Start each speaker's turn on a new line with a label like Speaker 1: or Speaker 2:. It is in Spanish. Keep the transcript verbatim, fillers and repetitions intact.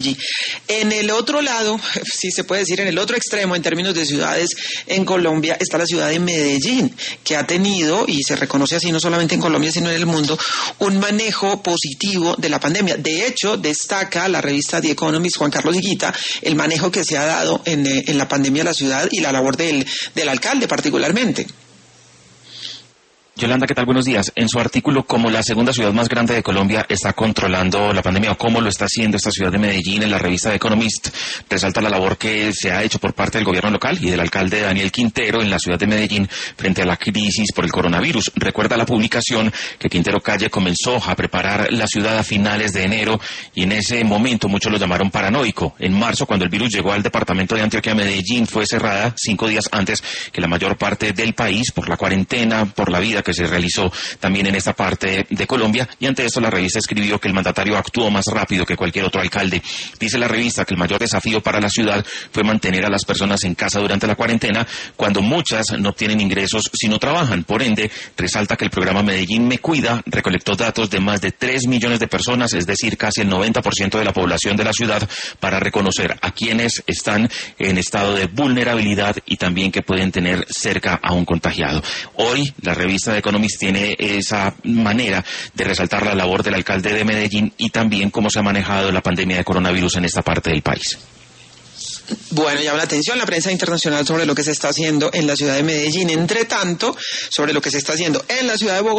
Speaker 1: En el otro lado, si se puede decir, en el otro extremo en términos de ciudades en Colombia, está la ciudad de Medellín, que ha tenido, y se reconoce así no solamente en Colombia sino en el mundo, un manejo positivo de la pandemia. De hecho, destaca la revista The Economist, Juan Carlos Higuita, el manejo que se ha dado en, en la pandemia de la ciudad y la labor del, del alcalde particularmente.
Speaker 2: Yolanda, ¿qué tal? Buenos días. En su artículo, como la segunda ciudad más grande de Colombia está controlando la pandemia, o cómo lo está haciendo esta ciudad de Medellín, en la revista The Economist, resalta la labor que se ha hecho por parte del gobierno local y del alcalde Daniel Quintero en la ciudad de Medellín frente a la crisis por el coronavirus. Recuerda la publicación que Quintero Calle comenzó a preparar la ciudad a finales de enero, y en ese momento muchos lo llamaron paranoico. En marzo, cuando el virus llegó al departamento de Antioquia, Medellín fue cerrada cinco días antes que la mayor parte del país por la cuarentena, por la vida que se realizó también en esta parte de Colombia, y ante esto la revista escribió que el mandatario actuó más rápido que cualquier otro alcalde. Dice la revista que el mayor desafío para la ciudad fue mantener a las personas en casa durante la cuarentena, cuando muchas no obtienen ingresos si no trabajan. Por ende, resalta que el programa Medellín Me Cuida recolectó datos de más de tres millones de personas, es decir, casi el noventa por ciento de la población de la ciudad, para reconocer a quienes están en estado de vulnerabilidad y también que pueden tener cerca a un contagiado. Hoy, la revista de Economist tiene esa manera de resaltar la labor del alcalde de Medellín y también cómo se ha manejado la pandemia de coronavirus en esta parte del país.
Speaker 1: Bueno, llama la atención la prensa internacional sobre lo que se está haciendo en la ciudad de Medellín. Entre tanto, sobre lo que se está haciendo en la ciudad de Bogotá,